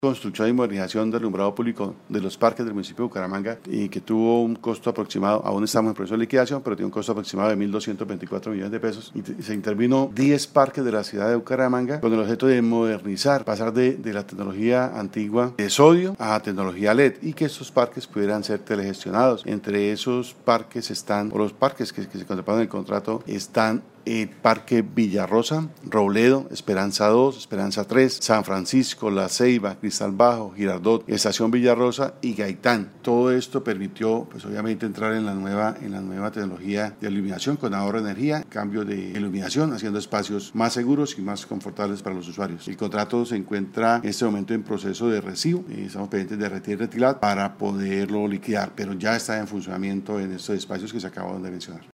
construcción y modernización del alumbrado público de los parques del municipio de Bucaramanga y que tuvo un costo aproximado, aún estamos en proceso de liquidación, pero tiene un costo aproximado de 1.224 millones de pesos y se intervino 10 parques de la ciudad de Bucaramanga con el objeto de modernizar, pasar de la tecnología antigua de sodio a tecnología LED y que estos parques pudieran ser telegestionados. Entre esos parques están, o los parques que se contemplaron en el contrato, están el Parque Villarrosa, Robledo, Esperanza 2, Esperanza 3, San Francisco, La Ceiba, Cristal Bajo, Girardot, Estación Villarrosa y Gaitán. Todo esto permitió, pues obviamente, entrar en la nueva tecnología de iluminación con ahorro de energía, cambio de iluminación, haciendo espacios más seguros y más confortables para los usuarios. El contrato se encuentra en este momento en proceso de recibo, estamos pendientes de retirar y retirar para poderlo liquidar, pero ya está en funcionamiento en estos espacios que se acaban de mencionar.